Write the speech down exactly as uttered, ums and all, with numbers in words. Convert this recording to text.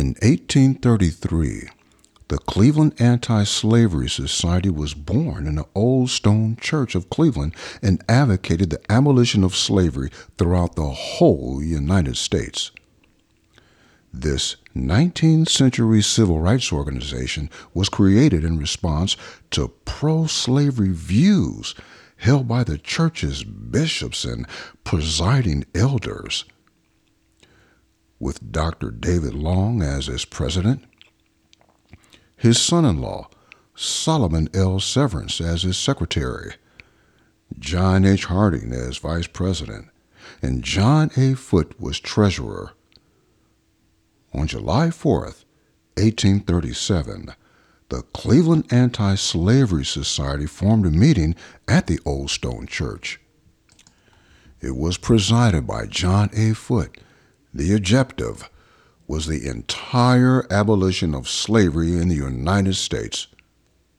In eighteen thirty-three, the Cleveland Anti-Slavery Society was born in the Old Stone Church of Cleveland and advocated the abolition of slavery throughout the whole United States. This nineteenth century civil rights organization was created in response to pro-slavery views held by the church's bishops and presiding elders. With Doctor David Long as its president, his son-in-law, Solomon L. Severance, as his secretary, John H. Harding as vice president, and John A. Foote was treasurer. On July fourth, eighteen thirty-seven, the Cleveland Anti-Slavery Society formed a meeting at the Old Stone Church. It was presided by John A. Foote. The objective was the entire abolition of slavery in the United States.